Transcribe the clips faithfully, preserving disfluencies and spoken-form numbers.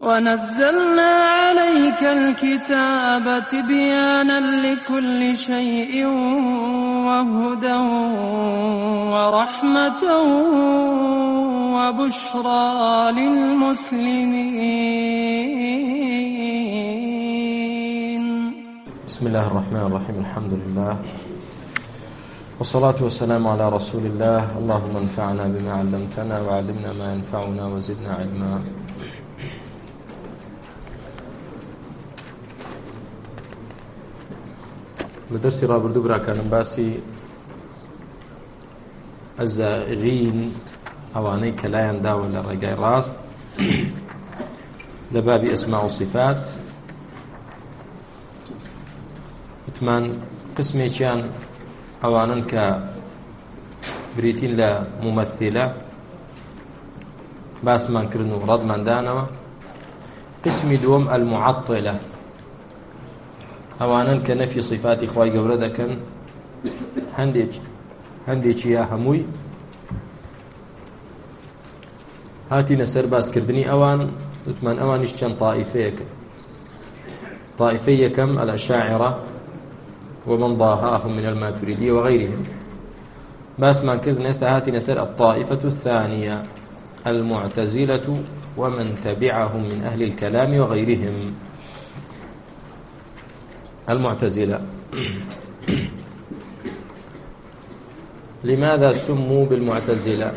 ونزلنا عليك الكتاب تبيانا لكل شيء وهدى ورحمة وبشرى للمسلمين. بسم الله الرحمن الرحيم. الحمد لله والصلاة والسلام على رسول الله. اللهم انفعنا بما علمتنا وعلمنا ما ينفعنا وزدنا علما. لدرسي رابردو برا كان باسي الزائغين أواني كلايان داوى للرقاي راست لباب أسماء وصفات وثمان قسمي كان أوانا كبريتين لممثلة باس من كرنو رد من دانوا. قسمي دوم المعطلة ئەوانن کە نەفی صفاتی خوای گەورە دەکەن هەندێک هەندێکی یا هەمووی هاتینە سەر باسکردنی ئەوان. وتمان ئەوانیش چەند طائفەیەکن. طائفەی یەکەم الأشاعرة ومن ضاهاهم من الماتريدية وغيرهم. باسمان کردن ئێستا هاتینە سەر الطائفة الثانية المعتزلة ومن تبعهم من أهل الكلام وغيرهم. المعتزلة لماذا سموا بالمعتزلة؟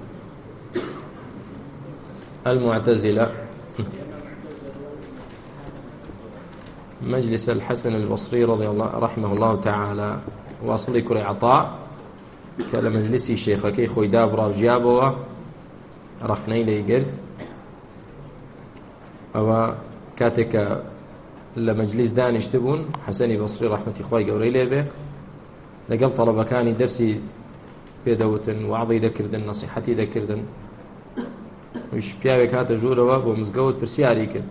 المعتزلة مجلس الحسن البصري رضي الله رحمه الله تعالى واصل كري عطاء كلا مجلسي شيخك خوي دابرا وجابوا رخني لي قرد أو كاتك لمجلس دانش تبون حسني بصري رحمة إخوائي قوري ليبه لقل طلبكاني درسي بيدوتن وعضي ذكردن نصيحتي ذكردن ويش بياوك هاتا جوروا ومزقوت برسياري كر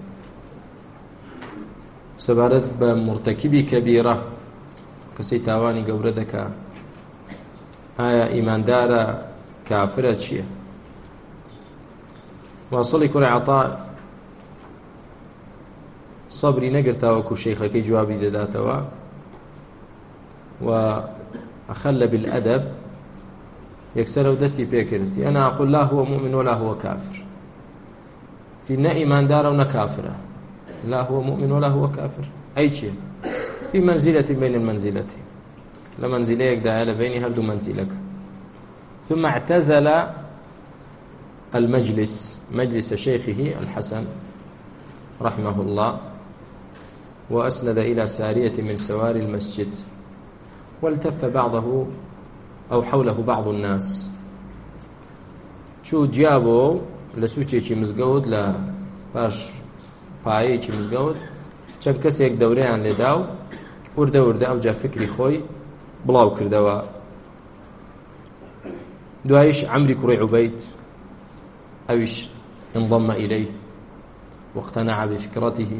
سبارت بمرتكبي كبيرة كسي تاواني قوردك آية إيمان دارا كافرة شيء. واصلي كري عطاء صبري نقرتاوكو شيخكي جوابي داداتوا وأخل بالأدب يكسر ودستي بيكرتي. أنا أقول لا هو مؤمن ولا هو كافر. في نا إيمان دار ونا كافرة. لا هو مؤمن ولا هو كافر. أي شيء في منزلة بين المنزلتين. لمنزليك دائلة بيني هردو منزلك. ثم اعتزل المجلس مجلس شيخه الحسن رحمه الله وأسند إلى سارية من سواري المسجد والتف بعضه أو حوله بعض الناس. شو جابوا لسوتشي مزقود لا باش بايشي مزقود كم كسيك دوريان لداو ورده ورده أو جا فكري خوي بلاو كردوا. دوايش عمري كري عبيد أويش انضم إليه واقتنع بفكرته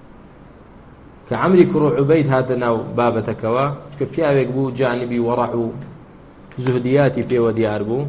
كعمري كرو عبيد هذا ناو بابتكوا كبياويك بو جانبي ورعو زهدياتي في وديار بو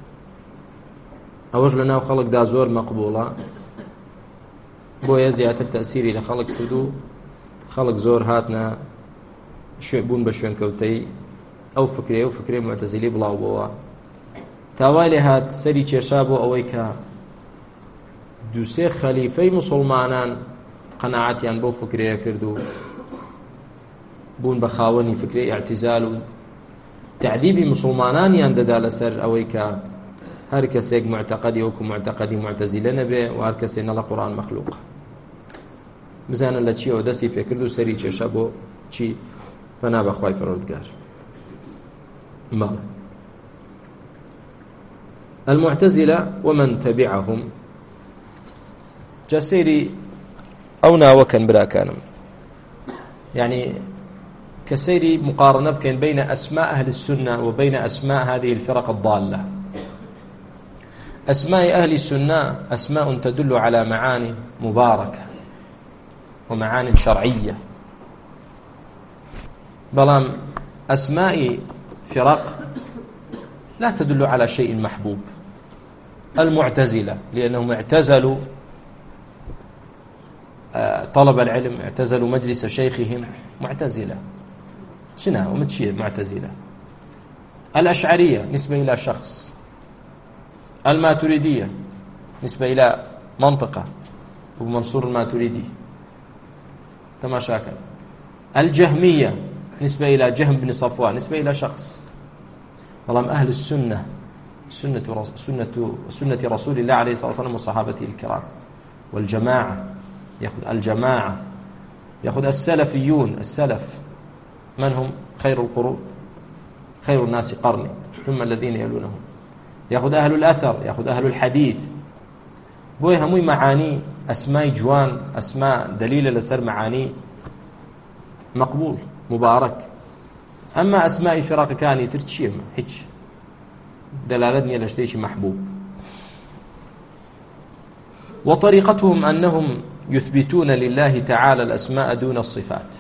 أوج لنا وخلق دا زور مقبولة بو يزيات التأثيري لخلق كدو خلق زور هاتنا بون بشوين كوتي أو فكري أو فكري معتزلي بلاو بوا تاوالي هات سري تشابو أويكا دوسێ خەلیفەی مسلمانان قەناعەتیان بەو فکرەیە کرد و بوون بە خاوەنی فکرەی ئیعتیزال و تعذیبی مسلمانانیان دەدا لەسەر ئەوەی کە هەر کەسێک معتەقەدی وەکو معتەقەدی معتەزیلە نەبێ و هەر کەسێ نەڵە قورئان مەخلووقە. بزانن لە چیەوە دەستی پێکرد و سەری کێشە بۆ چی پەنا بەخوای پەروەردگار. بەڵێ المعتزلة ومن تبعهم جسيري أو ناوكن بلا كانم يعني كسيري مقارنة بين بين أسماء أهل السنة وبين أسماء هذه الفرق الضالة. أسماء أهل السنة أسماء تدل على معاني مباركة ومعاني شرعية. بلام أسماء فرق لا تدل على شيء محبوب. المعتزلة لأنهم اعتزلوا طلب العلم، اعتزلوا مجلس شيخهم، معتزلة. شنو ومتشي معتزلة. الأشعرية نسبة إلى شخص، الماتريدية نسبة إلى منطقة ومنصور الماتريدي تماشاكل. الجهمية نسبة إلى جهم بن صفوان، نسبة إلى شخص. والله أهل السنة سنة سنة سنة رسول الله عليه الصلاة والسلام وصحابته الكرام، والجماعة يأخذ الجماعة، يأخذ السلفيون. السلف من هم؟ خير القرون، خير الناس قرني ثم الذين يلونهم. يأخذ أهل الأثر، يأخذ أهل الحديث. بوي هموي معاني أسماء جوان، أسماء دليل لسر معاني مقبول مبارك. أما أسماء فرق كاني ترتشيم هيك دلالتني لشتيش محبوب. وطريقتهم أنهم يثبتون لله تعالى الأسماء دون الصفات.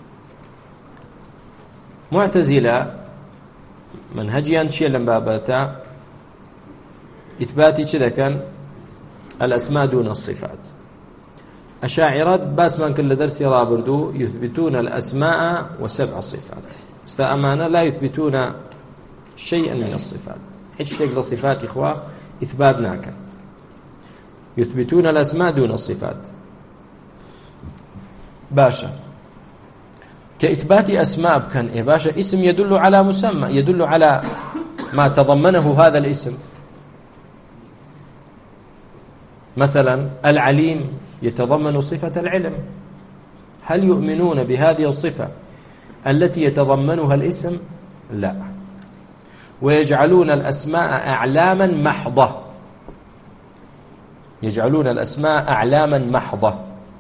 معتزلة منهجيا شيء لما باتا إثباتي كذا كان الأسماء دون الصفات. أشاعرة باس من كل درس رابردو يثبتون الأسماء وسبع صفات، استأمانة لا يثبتون شيئا من الصفات. هيك تقل صفات إخوة إثباتنا كان يثبتون الأسماء دون الصفات. باشا كإثبات أسماء بكان إيه باشا اسم يدل على مسمى، يدل على ما تضمنه هذا الاسم. مثلا العليم يتضمن صفة العلم، هل يؤمنون بهذه الصفة التي يتضمنها الاسم؟ لا. ويجعلون الأسماء أعلاما محضة، يجعلون الأسماء أعلاما محضة،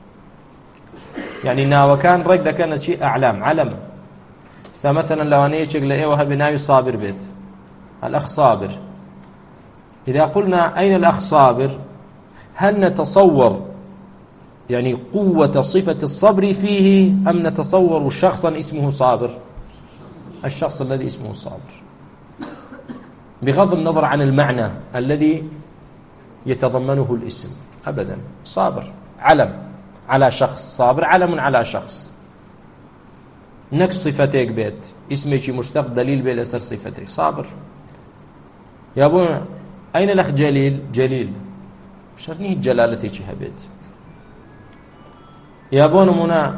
يعني إنها وكان رقدة كانت شيء أعلام علم. مثلا لو أنا يشغل إيه وهب ناوي صابر بيت، الأخ صابر. إذا قلنا أين الأخ صابر، هل نتصور يعني قوة صفة الصبر فيه أم نتصور شخصا اسمه صابر؟ الشخص الذي اسمه صابر، بغض النظر عن المعنى الذي يتضمنه الاسم. أبدا صابر علم على شخص، صابر علم على شخص. نكس صفتك بيت اسمك مشتق دليل بيت أسر صفتك صابر. يا أبونا أين الأخ جليل؟ جليل شرنيه جلالتك هبيت. يا أبونا منا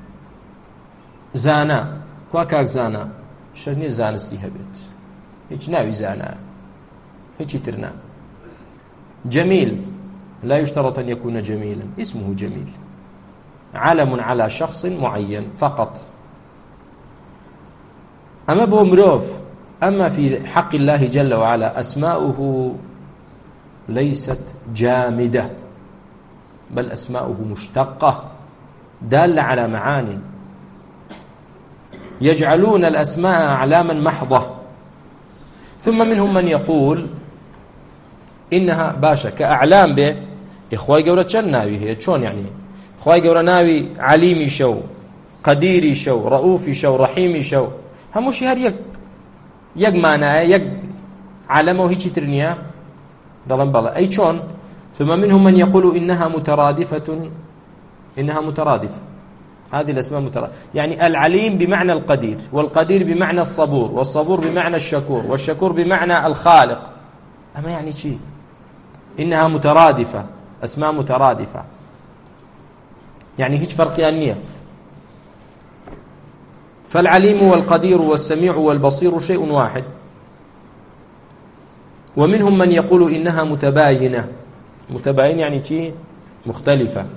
زانا كواكاك زانا شرنيه زانستي هبيت. هيك ناوي زانا هيك ترنا. جميل لا يشترط أن يكون جميلا، اسمه جميل، علم على شخص معين فقط. أما بومروف، أما في حق الله جل وعلا أسماؤه ليست جامدة، بل أسماؤه مشتقة دالة على معاني. يجعلون الأسماء أعلاما محضة. ثم منهم من يقول إنها باشا كأعلام به إخوائي قورة شن ناوي هي شون يعني إخوائي قورة ناوي عليمي شو قديري شو رؤوفي شو رحيمي شو هموش هر يك يك معناه يك علمه هيك ترنيا ضلن بلا أي شون. ثم منهم من يقول إنها مترادفة، إنها مترادفة، هذه الأسماء مترادفة، يعني العليم بمعنى القدير، والقدير بمعنى الصبور، والصبور بمعنى الشكور، والشكور بمعنى الخالق. أما يعني شيء إنها مترادفة، أسماء مترادفة، يعني هيك فرق يانية. فالعليم والقدير والسميع والبصير شيء واحد. ومنهم من يقول إنها متباينة، متباين يعني شيء مختلفة،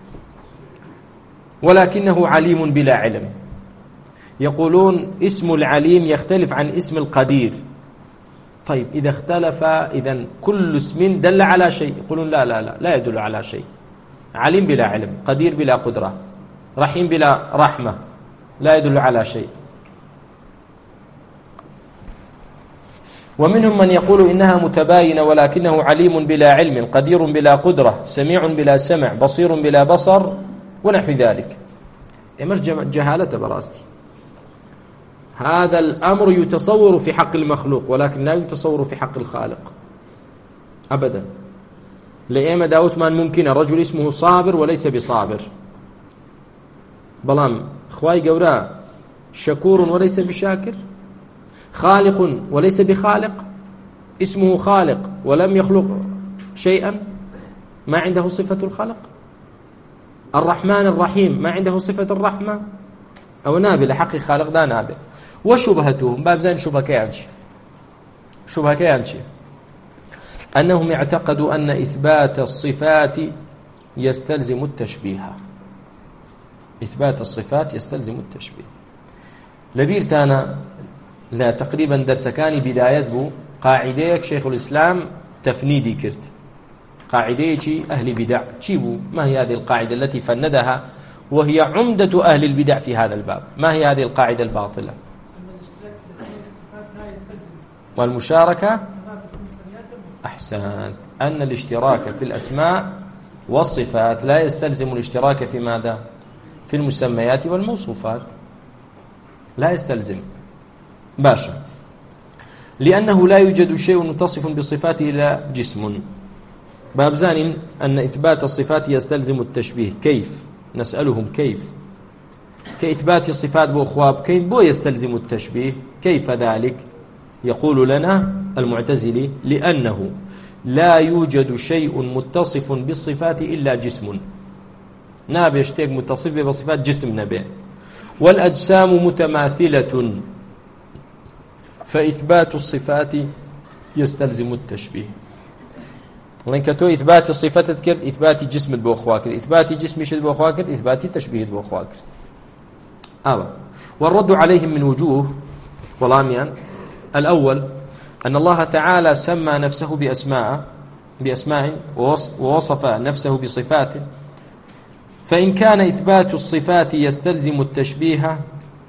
ولكنه عليم بلا علم. يقولون اسم العليم يختلف عن اسم القدير. طيب إذا اختلف إذن كل اسم دل على شيء، يقولون لا لا لا لا يدل على شيء. عليم بلا علم، قدير بلا قدرة، رحيم بلا رحمة، لا يدل على شيء. ومنهم من يقول إنها متباينة ولكنه عليم بلا علم، قدير بلا قدرة، سميع بلا سمع، بصير بلا بصر، ونحو ذلك. مش جهالة براستي، هذا الأمر يتصور في حق المخلوق ولكن لا يتصور في حق الخالق أبدا. لأيما داوت من ممكن الرجل اسمه صابر وليس بصابر، بلام خواي قورا شكور وليس بشاكر، خالق وليس بخالق، اسمه خالق ولم يخلق شيئا، ما عنده صفة الخلق. الرحمن الرحيم ما عنده صفة الرحمة، أو نابي لحق خالق دا نابي. وشبهتهم باب زين شبهة كيانشي شبهة كيانشي أنهم اعتقدوا أن إثبات الصفات يستلزم التشبيه. إثبات الصفات يستلزم التشبيه. لبير تانا لا تقريبا درسكاني بداية بو قاعديك شيخ الإسلام تفنيدي كرت قاعدة أهل بدع تشيبو. ما هي هذه القاعدة التي فندها وهي عمدة أهل البدع في هذا الباب؟ ما هي هذه القاعدة الباطلة؟ والمشاركة أحسنت، أن الاشتراك في الأسماء والصفات لا يستلزم الاشتراك في ماذا؟ في المسميات والموصوفات، لا يستلزم. باشا، لأنه لا يوجد شيء متصف بالصفات إلا جسم. باب زان أن إثبات الصفات يستلزم التشبيه. كيف؟ نسألهم كيف؟ كإثبات الصفات بأخواب كيف بو يستلزم التشبيه؟ كيف ذلك؟ يقول لنا المعتزلي لأنه لا يوجد شيء متصف بالصفات إلا جسم. نابي يشتاق متصف بالصفات جسم نبي، والأجسام متماثلة، فإثبات الصفات يستلزم التشبيه. لأن كتو إثبات الصفات تذكر إثبات جسم بأخواكر، إثبات جسم شد بأخواكر، إثبات تشبيه بأخواكر. آه. والرد عليهم من وجوه ولاميان. الأول أن الله تعالى سمى نفسه بأسماء بأسماء ووصف نفسه بصفات، فإن كان إثبات الصفات يستلزم التشبيه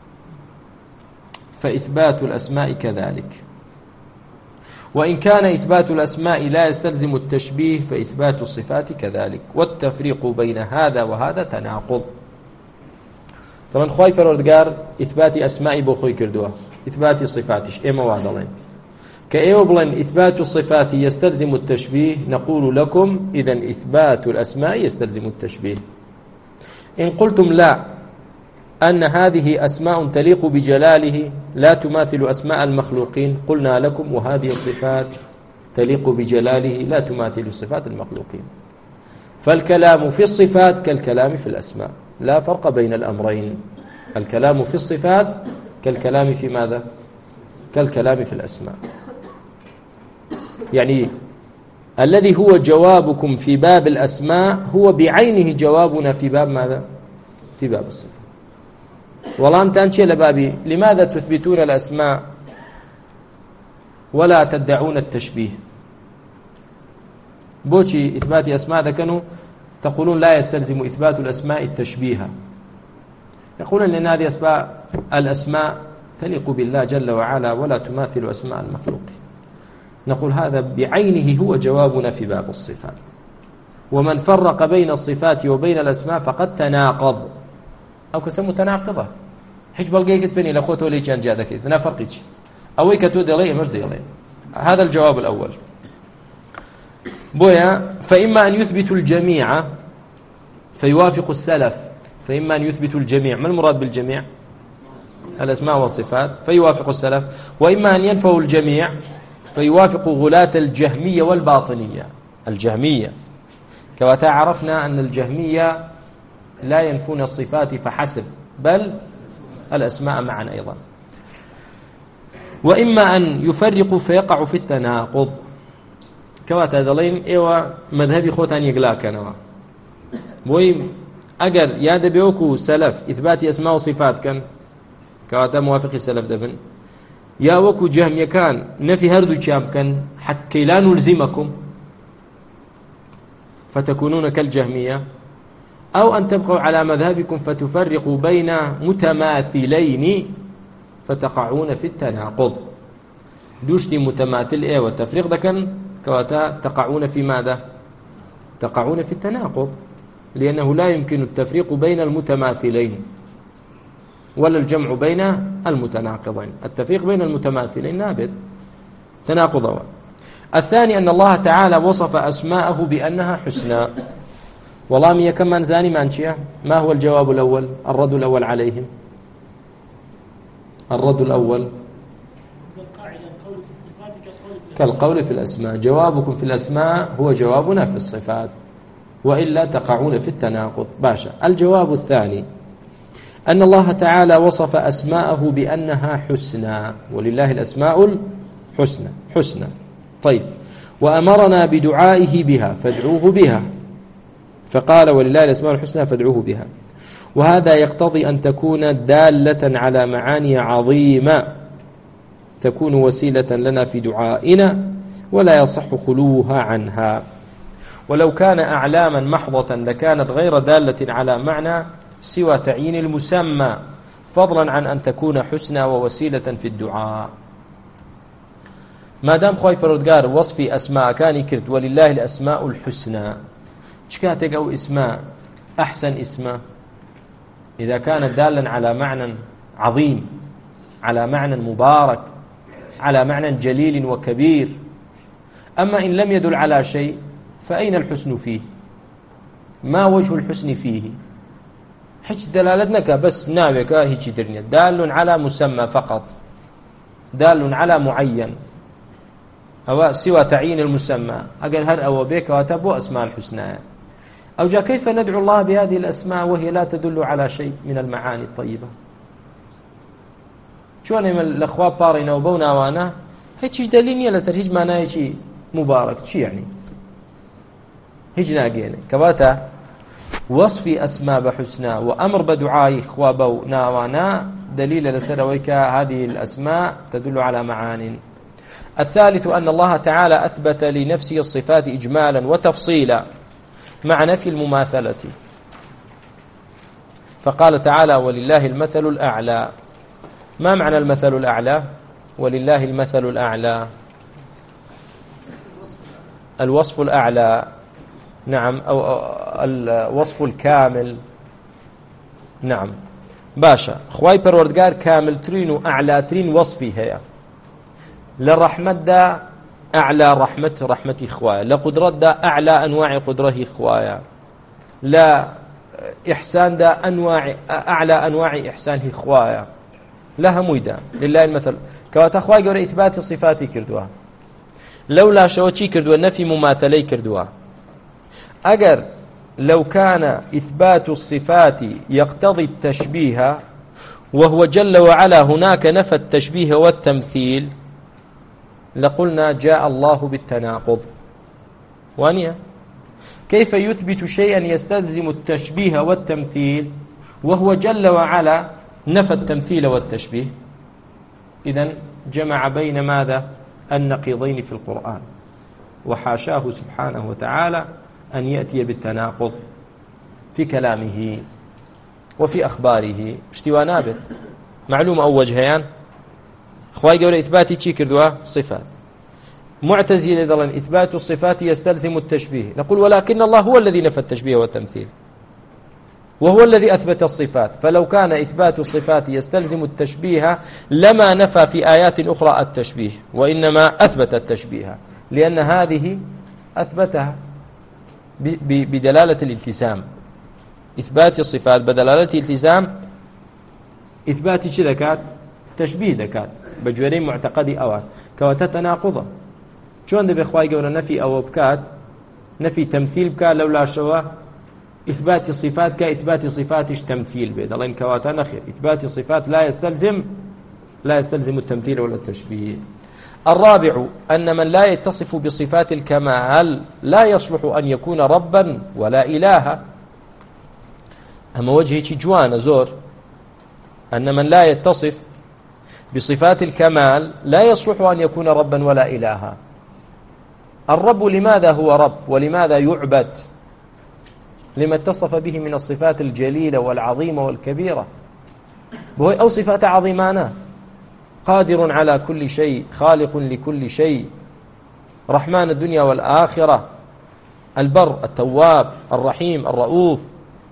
فإثبات الأسماء كذلك، وإن كان إثبات الأسماء لا يستلزم التشبيه فإثبات الصفات كذلك، والتفريق بين هذا وهذا تناقض. طبعا خواهي فرودگار إثبات أسماء بخوي كردوه، إثبات صفاتش إما وعدلين كأيو بلن إثبات الصفات يستلزم التشبيه، نقول لكم إذن إثبات الأسماء يستلزم التشبيه. إن قلتم لا، أن هذه أسماء تليق بجلاله لا تماثل أسماء المخلوقين، قلنا لكم وهذه الصفات تليق بجلاله لا تماثل صفات المخلوقين. فالكلام في الصفات كالكلام في الأسماء، لا فرق بين الأمرين. الكلام في الصفات كالكلام في ماذا؟ كالكلام في الأسماء. يعني الذي هو جوابكم في باب الأسماء هو بعينه جوابنا في باب ماذا؟ في باب الصفات. والله أنت أنشي لبابي لماذا تثبتون الأسماء ولا تدعون التشبيه؟ بوشي إثبات أسماء ذكنوا تقولون لا يستلزم إثبات الأسماء التشبيه، يقولون لأن هذه أسماء الأسماء تليق بالله جل وعلا ولا تماثل أسماء المخلوق. نقول هذا بعينه هو جوابنا في باب الصفات. ومن فرق بين الصفات وبين الأسماء فقد تناقض أو كسمو تناقضة. حج بلقيك تبني لأخوته ليش أن جادك إذا فرقيش أو يكتو دلي مش دلي. هذا الجواب الأول. بويا فإما أن يثبت الجميع فيوافق السلف، فإما أن يثبت الجميع، ما المراد بالجميع؟ الأسماء والصفات، فيوافق السلف، وإما أن ينفوا الجميع فيوافق غلاة الجهمية والباطنية. الجهمية كما عرفنا أن الجهمية لا ينفون الصفات فحسب بل الأسماء معا أيضا. وإما أن يفرقوا فيقع في التناقض كما تذلين إيوة مذهبي خوتان يقلاكنا بوي أجر ياد بيوكو سلف إثبات أسماء وصفات كان كواتا موافق السلف دبن يا وكو جهمية كان نفي هردو جام كان حتى لا نلزمكم فتكونون كالجهمية، أو أن تبقوا على مذهبكم فتفرقوا بين متماثلين فتقعون في التناقض. دوشتي متماثل إيه والتفريق ده كان كواتا تقعون في ماذا؟ تقعون في التناقض، لأنه لا يمكن التفريق بين المتماثلين ولا الجمع بين المتناقضين. التفريق بين المتماثلين نابد تناقض. الثاني أن الله تعالى وصف أسماءه بأنها حسنى، وەڵامی یەکەممان زانیمان چییە؟ ما هو الجواب الأول الرد الأول عليهم الرد الأول كالقول في الأسماء جوابكم في الأسماء هو جوابنا في الصفات وإلا تقعون في التناقض. باشا. الجواب الثاني أن الله تعالى وصف أسماءه بأنها حسنى ولله الأسماء الحسنى حسنى طيب وأمرنا بدعائه بها فادعوه بها فقال ولله الأسماء الحسنى فادعوه بها وهذا يقتضي أن تكون دالة على معاني عظيمة تكون وسيلة لنا في دعائنا ولا يصح خلوها عنها ولو كان أعلاما محضة لكانت غير دالة على معنى سوى تعيين المسمى فضلا عن أن تكون حسنى ووسيلة في الدعاء. ما دام خوي پروردگار وصفي أسماء كان كرت ولله الأسماء الحسنى شكاتك أو اسماء أحسن اسماء إذا كانت دالا على معنى عظيم على معنى مبارك على معنى جليل وكبير. أما إن لم يدل على شيء فأين الحسن فيه؟ ما وجه الحسن فيه؟ حج دلالتنا بس ناويك هيك درنيا دال على مسمى فقط دال على معين أو سوى تعيين المسمى أقل هر أو بيك واتبو أسماء الحسنى أو جاء كيف ندعو الله بهذه الأسماء وهي لا تدل على شيء من المعاني الطيبة؟ شون من الأخوة بارينا وبونا وانا هيك دليل يلا سر هيج معناه شيء مبارك شيء يعني هيج ناقينا كواتا وصفي أسماء بحسنى وأمر بدعاء خوابو ناوانا دليل لسرويك هذه الأسماء تدل على معان. الثالث أن الله تعالى أثبت لنفسه الصفات إجمالا وتفصيلا مع نفي المماثلة فقال تعالى ولله المثل الأعلى. ما معنى المثل الأعلى؟ ولله المثل الأعلى الوصف الأعلى نعم أو الوصف الكامل نعم باشا. خواي پروردگار كامل ترين وأعلى ترين وصفي هي للرحمة دا أعلى رحمة رحمتي خوايا لقدرة دا أعلى أنواع قدره خوايا لا إحسان دا أنواع أعلى أنواع إحسانه خوايا لها ميدا لله المثل كواتا خواي قول إثبات صفاتي كردوها لولا شوتي كردوها نفي مماثلي كردوها. أجر لو كان إثبات الصفات يقتضي التشبيه وهو جل وعلا هناك نفى التشبيه والتمثيل لقلنا جاء الله بالتناقض. وانيا كيف يثبت شيئا يستلزم التشبيه والتمثيل وهو جل وعلا نفى التمثيل والتشبيه؟ إذن جمع بين ماذا؟ النقيضين في القرآن وحاشاه سبحانه وتعالى أن يأتي بالتناقض في كلامه وفي أخباره. اشتوى نابت معلومة أو وجهيان خواهي قول إثباتي چي كردوا صفات معتزلة ظلن إثبات الصفات يستلزم التشبيه نقول ولكن الله هو الذي نفى التشبيه والتمثيل وهو الذي أثبت الصفات فلو كان إثبات الصفات يستلزم التشبيه لما نفى في آيات أخرى التشبيه وإنما أثبت التشبيه لأن هذه أثبتها بدلالة الالتزام. إثبات الصفات بدلالة الالتزام إثبات شي ذكات تشبيه ذكات بجوري معتقدي أوات كواتا تناقضا شون دبي خواهي قولنا نفي أو بكات نفي تمثيل بكات لولا شوا إثبات الصفات كإثبات صفاتش تمثيل بيد الله إن كواتا نخير إثبات الصفات لا يستلزم لا يستلزم التمثيل ولا التشبيه. الرابع أن من لا يتصف بصفات الكمال لا يصلح أن يكون ربا ولا إلها. أما وجهه جوان زور أن من لا يتصف بصفات الكمال لا يصلح أن يكون ربا ولا إلها. الرب لماذا هو رب ولماذا يعبد؟ لما اتصف به من الصفات الجليلة والعظيمة والكبيرة وهي أو صفات عظيمانة قادر على كل شيء خالق لكل شيء رحمن الدنيا والآخرة البر التواب الرحيم الرؤوف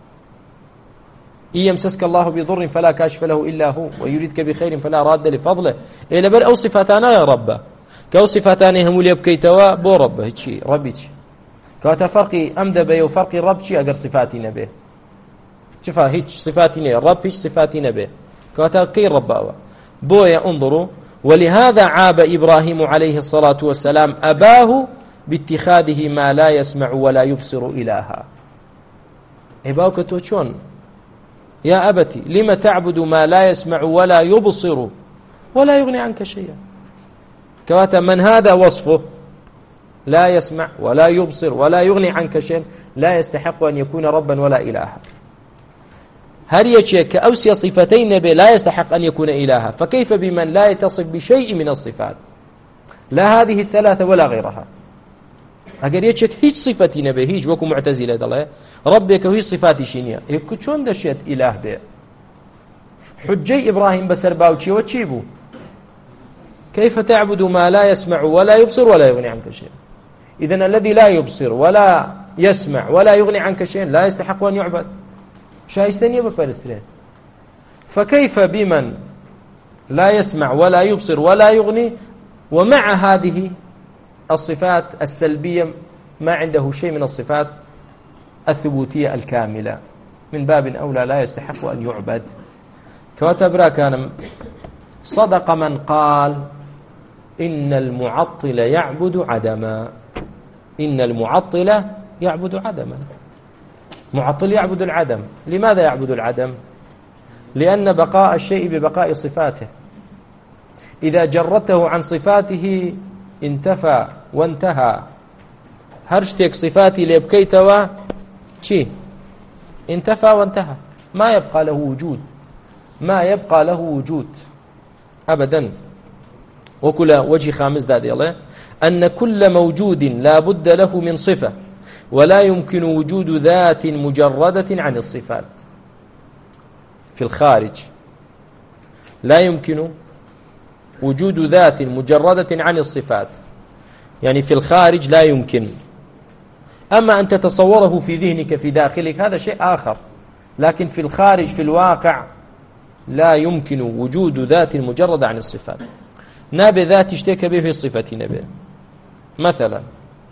إن يمسسك الله بضر فلا كاشف له إلا هو ويريدك بخير فلا راد لفضله إلا بل أو صفاتنا يا رب كأو صفاتنا هم اللي يبكيتوا بو رب هيك ربي كواتا فرقي أم دبي وفرقي الرب شي أقر صفاتي نبي شوفها هيك صفاتي نبي الرب هيك صفاتي نبي كواتا كي رب أوا بويا انظروا ولهذا عاب إبراهيم عليه الصلاة والسلام أباه باتخاذه ما لا يسمع ولا يبصر إلها إباوك توشون يا أبتي لم تعبد ما لا يسمع ولا يبصر ولا يغني عنك شيئا كواتا من هذا وصفه لا يسمع ولا يبصر ولا يغني عنك شيئا لا يستحق أن يكون ربا ولا إلها هل يشيك كأوسي صفتين نبي لا يستحق أن يكون إلها فكيف بمن لا يتصف بشيء من الصفات لا هذه الثلاثة ولا غيرها اگر يشيك هيج صفتي نبي هيج وكو معتزلة دله ربك وهي صفاتي شينية يكو چون دشيت إله به حجي إبراهيم بسر باوشي وتشيبو كيف تعبد ما لا يسمع ولا يبصر ولا يغني عنك شيء إذن الذي لا يبصر ولا يسمع ولا يغني عنك شيء لا يستحق أن يعبد شايستني بفلسطين فكيف بمن لا يسمع ولا يبصر ولا يغني ومع هذه الصفات السلبية ما عنده شيء من الصفات الثبوتية الكاملة من باب أولى لا يستحق أن يعبد كواتبرا كان صدق من قال إن المعطل يعبد عدما إن المعطل يعبد عدما معطل يعبد العدم لماذا يعبد العدم؟ لأن بقاء الشيء ببقاء صفاته إذا جردته عن صفاته انتفى وانتهى هرشتك صفاتي ليبكيتوا شي انتفى وانتهى ما يبقى له وجود ما يبقى له وجود أبدا وكل وجه خامس دادي الله أن كل موجود لا بد له من صفة ولا يمكن وجود ذات مجردة عن الصفات في الخارج لا يمكن وجود ذات مجردة عن الصفات يعني في الخارج لا يمكن أما أن تتصوره في ذهنك في داخلك هذا شيء آخر لكن في الخارج في الواقع لا يمكن وجود ذات مجردة عن الصفات نابي ذات اشتك به في الصفة نبي مثلا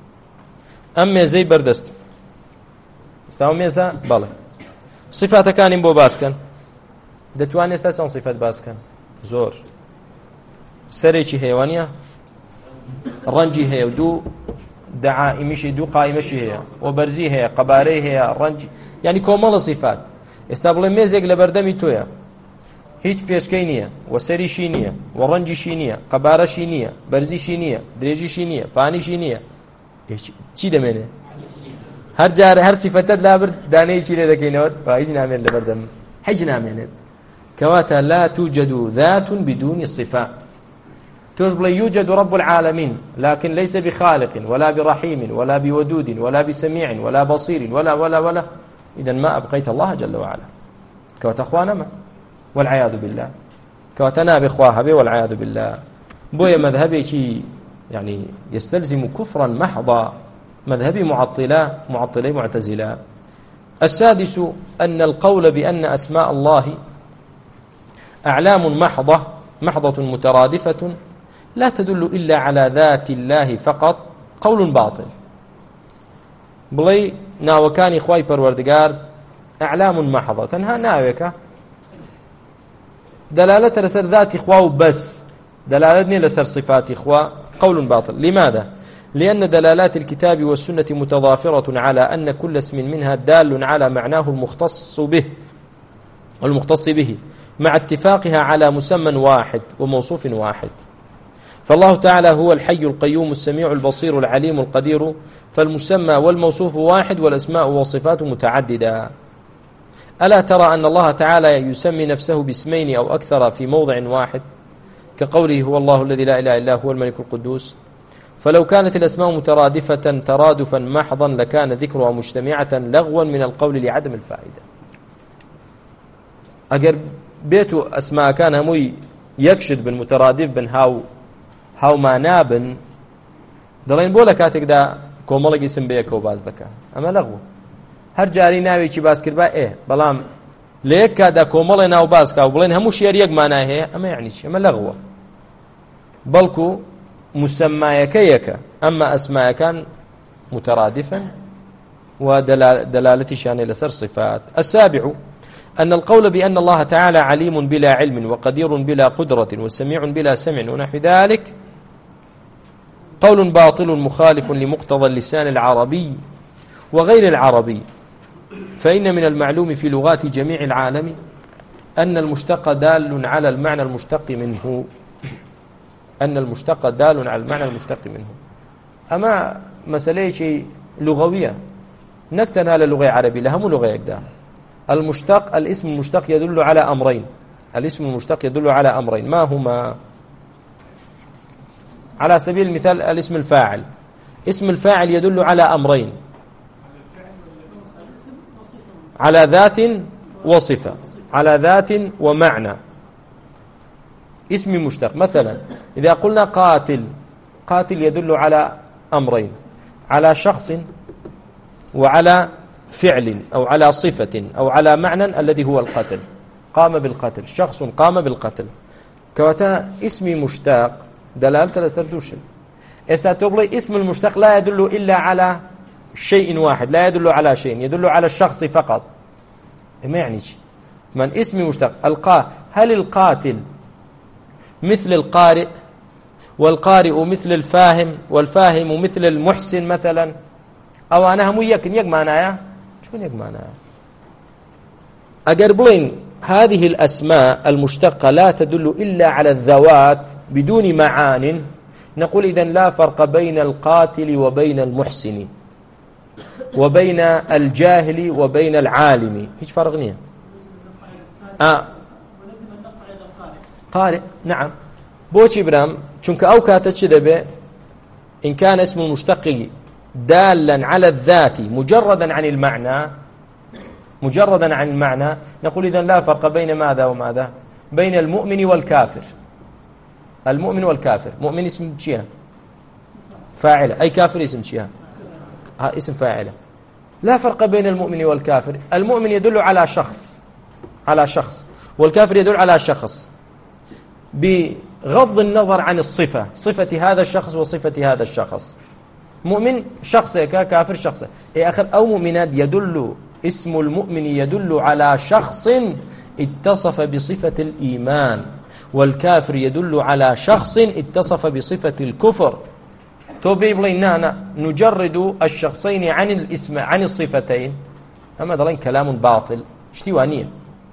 أم زي بردست استاو ميزا بله صفات كان بو باسكن دتواني استاسون صفات باسكن زور سريشي هيوانيا رنجي هي ودو دعائمشي دو قائمشي هي وبرزي هي قباري هي رنجي يعني كومل صفات استابل ميزك لبردمي تويا هیچ پێشکەی نییە و سەریشی نییە و ڕەنجیشی نییە قەبارەشی نییە بەرزیشی نییە درێژیشی نییە پانیشی نییە چی دەمێنێ هەر جارە هەر سیفەتت لابرد دانەیەکی لێ دەکەینەوە هیچ نامێن لەبەردەم هیچ نامێنێت کەواتە لا توجد ذات بدون صفة توش بڵێ يوجد رب العالمين لكن ليس بخالق ولا برحيم ولا بودود ولا بسميع ولا بصير ولا ولا ولا إذا ما أبقيت الله جل وعلا كواتە خوا نەما والعياذ بالله كواتنا بخواها به والعياذ بالله بويا مذهبي يعني يستلزم كفرا محضا مذهبي معطلة معطلة معتزلة السادس أن القول بأن أسماء الله أعلام محضة محضة مترادفة لا تدل إلا على ذات الله فقط قول باطل بلي ناوكاني خواي پروردگار أعلام محضة تنها ناوكا دلالة لسر ذات إخوة بس دلالتني لسر صفات إخوة قول باطل لماذا؟ لأن دلالات الكتاب والسنة متضافرة على أن كل اسم منها دال على معناه المختص به المختص به مع اتفاقها على مسمى واحد وموصوف واحد فالله تعالى هو الحي القيوم السميع البصير العليم القدير فالمسمى والموصوف واحد والأسماء والصفات متعددة ألا ترى أن الله تعالى يسمي نفسه باسمين أو أكثر في موضع واحد كقوله هو الله الذي لا إله إلا هو الملك القدوس فلو كانت الأسماء مترادفة ترادفا محضا لكان ذكرها مجتمعة لغوا من القول لعدم الفائدة أجر بيتو أسماء كان هموي يكشد بن مترادف بن هاو هاو ما نابن دلين بولا كاتك دا كومالك اسم بيك وباز دكا أما لغو هر جاری ناوی چی باز کرد با اه بلام لیک کادا کومل ناو باز کا بلین همو شیر یک معنی هه اما یعنی چی اما لغوه بلکو مسمایک یک اما اسماء کان مترادفا ودلالته شان لسر صفات. السابع أن القول بأن الله تعالى عليم بلا علم وقدير بلا قدرة وسميع بلا سمع ونحو ذلك قول باطل مخالف لمقتضى اللسان العربي وغير العربي، فإن من المعلوم في لغات جميع العالم أن المشتق دال على المعنى المشتق منه أن المشتق دال على المعنى المشتق منه. أما مسألة شيء لغوية نكتنا على اللغة العربية لها مو لغة يقدر. المشتق الاسم المشتق يدل على أمرين الاسم المشتق يدل على أمرين ما هما؟ على سبيل المثال الاسم الفاعل اسم الفاعل يدل على أمرين على ذات وصفة على ذات ومعنى. اسم مشتق مثلا إذا قلنا قاتل قاتل يدل على أمرين على شخص وعلى فعل أو على صفة أو على معنى الذي هو القتل قام بالقتل شخص قام بالقتل كواتا اسم مشتق دلالة لسردوش استاتوبلي اسم المشتق لا يدل إلا على شيء واحد لا يدل على شيء يدل على الشخص فقط. ما يعني شيء من اسم مشتق القا هل القاتل مثل القارئ والقارئ مثل الفاهم والفاهم مثل المحسن مثلا أو أنا هم يكن يك معناها شو يك معناها أقربين هذه الأسماء المشتقة لا تدل إلا على الذوات بدون معان نقول إذن لا فرق بين القاتل وبين المحسن وبين الجاهل وبين العالم هيش فرق نيه آه. قارئ نعم بوشي برام چونك أو كاتتش دبي إن كان اسم المشتق دالا على الذات مجردا عن المعنى مجردا عن المعنى نقول إذن لا فرق بين ماذا وماذا بين المؤمن والكافر. المؤمن والكافر مؤمن اسم شيئا فاعلة أي كافر اسم شيئا ها اسم فاعلة. لا فرق بين المؤمن والكافر. المؤمن يدل على شخص على شخص والكافر يدل على شخص بغض النظر عن الصفة صفة هذا الشخص وصفة هذا الشخص. مؤمن شخص كافر شخص أي آخر أو مؤمنات يدل اسم المؤمن يدل على شخص اتصف بصفة الإيمان والكافر يدل على شخص اتصف بصفة الكفر. توبي بلينا نجرد الشخصين عن الاسم عن الصفتين أما ذلك كلام باطل اشتوانية.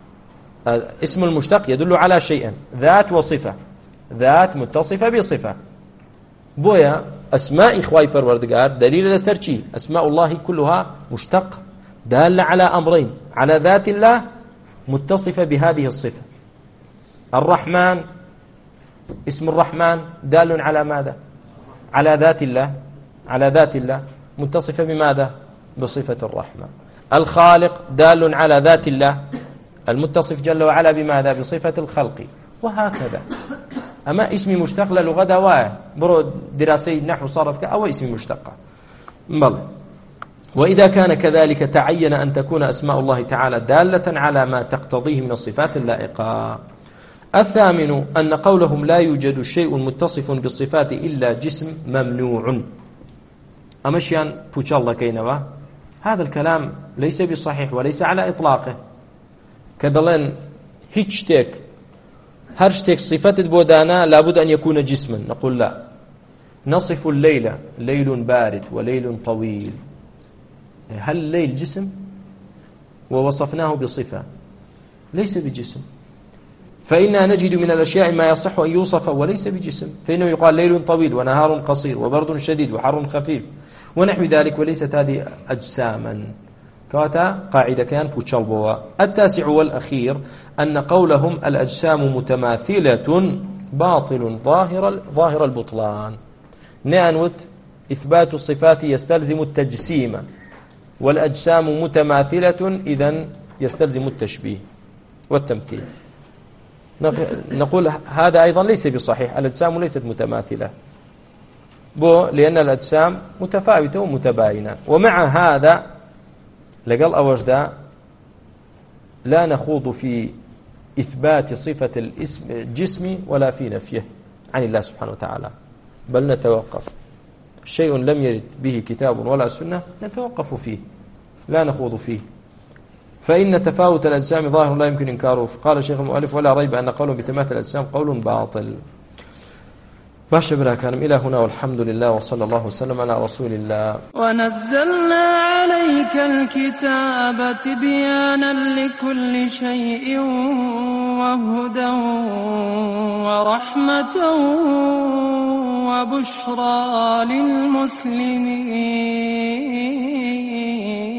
اسم المشتق يدل على شيئا ذات وصفة ذات متصفة بصفة بويا أسماء إخواي پروردگار دليل لسرچي أسماء الله كلها مشتق دالة على أمرين على ذات الله متصفة بهذه الصفة. الرحمن اسم الرحمن دال على ماذا على ذات الله على ذات الله متصفة بماذا بصفة الرحمن. الخالق دال على ذات الله المتصف جل وعلا بماذا بصفة الخلق وهكذا. أما اسم مشتق للغة دواء برو دراسي نحو صرف أو اسم مشتق بل. وإذا كان كذلك تعين أن تكون أسماء الله تعالى دالة على ما تقتضيه من الصفات اللائقة. الثامن أن قولهم لا يوجد شيء متصف بالصفات إلا جسم ممنوع. أمشيان بوش الله كينوا هذا الكلام ليس بصحيح وليس على إطلاقه. كدلين هيتشتك هرشتك صفات بودانا لابد أن يكون جسما نقول لا نصف الليل ليل بارد وليل طويل هل الليل جسم ووصفناه بصفة ليس بجسم فإننا نجد من الأشياء ما يصح أن يوصف وليس بجسم فإنه يقال ليل طويل ونهار قصير وبرد شديد وحر خفيف ونحو ذلك وليست هذه أجساما كواتا قاعدة كان بوشالبوا. التاسع والأخير أن قولهم الأجسام متماثلة باطل ظاهر ظاهر البطلان. نانوت إثبات الصفات يستلزم التجسيم والأجسام متماثلة إذن يستلزم التشبيه والتمثيل. نقول هذا أيضا ليس بصحيح الأجسام ليست متماثلة بو لأن الأجسام متفاوتة ومتباينة. ومع هذا لقل أوجدا لا نخوض في إثبات صفة الاسم الجسم ولا في نفيه عن الله سبحانه وتعالى بل نتوقف شيء لم يرد به كتاب ولا سنة نتوقف فيه لا نخوض فيه، فإن تفاوت الأجسام ظاهر لا يمكن إنكاره. قال الشيخ المؤلف: ولا ريب أن قوله بتماثل الأجسام قول باطل. باشا برا كان إلى هنا، والحمد لله، وصلى الله وسلم على رسول الله. ونزلنا عليك الكتاب تبيانا لكل شيء وهدى ورحمة وبشرى للمسلمين.